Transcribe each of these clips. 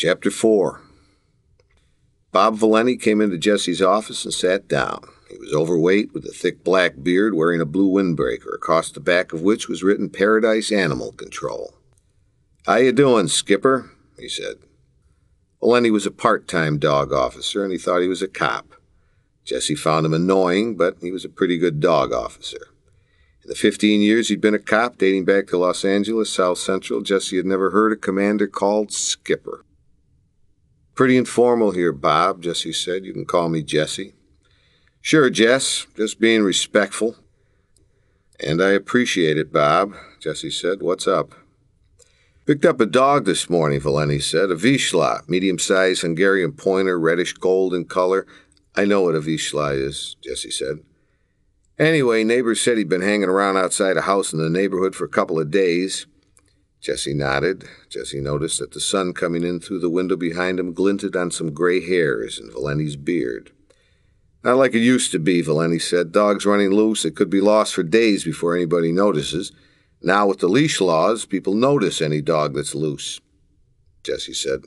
Chapter 4. Bob Valenti came into Jesse's office and sat down. He was overweight, with a thick black beard, wearing a blue windbreaker, across the back of which was written Paradise Animal Control. "How you doing, Skipper?" he said. Valenti was a part-time dog officer, and he thought he was a cop. Jesse found him annoying, but he was a pretty good dog officer. In the 15 years he'd been a cop, dating back to Los Angeles, South Central, Jesse had never heard a commander called Skipper. "Pretty informal here, Bob," Jesse said. "You can call me Jesse." "Sure, Jess. Just being respectful." "And I appreciate it, Bob," Jesse said. "What's up?" "Picked up a dog this morning," Valenti said. "A Vizsla, medium-sized Hungarian pointer, reddish-gold in color." "I know what a Vizsla is," Jesse said. "Anyway, neighbors said he'd been hanging around outside a house in the neighborhood for a couple of days." Jesse nodded. Jesse noticed that the sun coming in through the window behind him glinted on some gray hairs in Valenti's beard. "Not like it used to be," Valenti said. "Dogs running loose, it could be lost for days before anybody notices. Now with the leash laws, people notice any dog that's loose." Jesse said,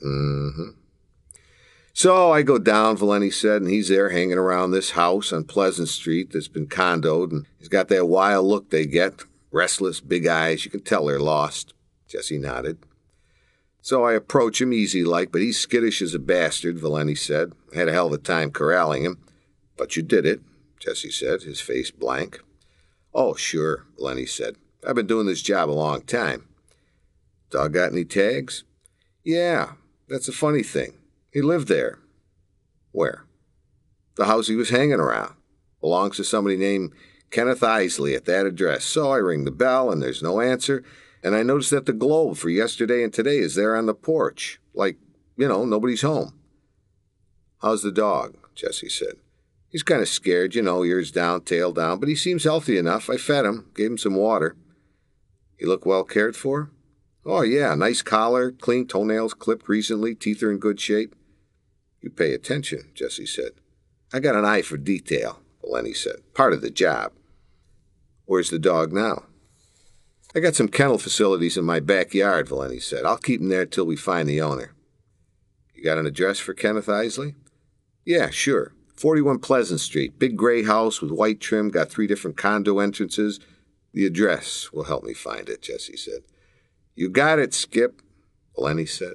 "So I go down," Valenti said, "and he's there hanging around this house on Pleasant Street that's been condoed, and he's got that wild look they get. Restless, big eyes, you can tell they're lost." Jesse nodded. "So I approach him easy-like, but he's skittish as a bastard," Valenti said. "I had a hell of a time corralling him." "But you did it," Jesse said, his face blank. "Oh, sure," Valenti said. "I've been doing this job a long time." "Dog got any tags?" "Yeah, that's a funny thing. He lived there." "Where?" "The house he was hanging around. Belongs to somebody named Kenneth Isley at that address. So I ring the bell, and there's no answer. And I noticed that the globe for yesterday and today is there on the porch. Like, nobody's home." "How's the dog?" Jesse said. "He's kind of scared, ears down, tail down, but he seems healthy enough. I fed him, gave him some water." "He look well cared for?" "Oh, yeah, nice collar, clean toenails clipped recently, teeth are in good shape." "You pay attention," Jesse said. "I got an eye for detail," Valenti said. "Part of the job." "Where's the dog now?" "I got some kennel facilities in my backyard," Valenti said. "I'll keep him there till we find the owner." "You got an address for Kenneth Isley?" "Yeah, sure. 41 Pleasant Street. Big gray house with white trim, got 3 different condo entrances." "The address will help me find it," Jesse said. "You got it, Skip," Valenti said.